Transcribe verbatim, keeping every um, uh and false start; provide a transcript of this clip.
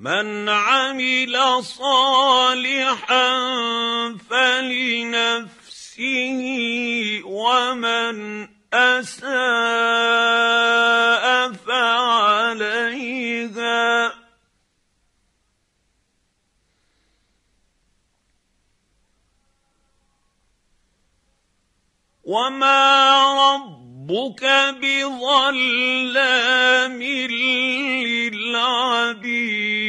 مَنْ عَمِلَ صَالِحًا فَلِنَفْسِهِ وَمَنْ أَسَاءَ فَعَلَيْهَا ۗ وَمَا رَبُّكَ بِظَلَّامٍ لِّلْعَبِيدِ.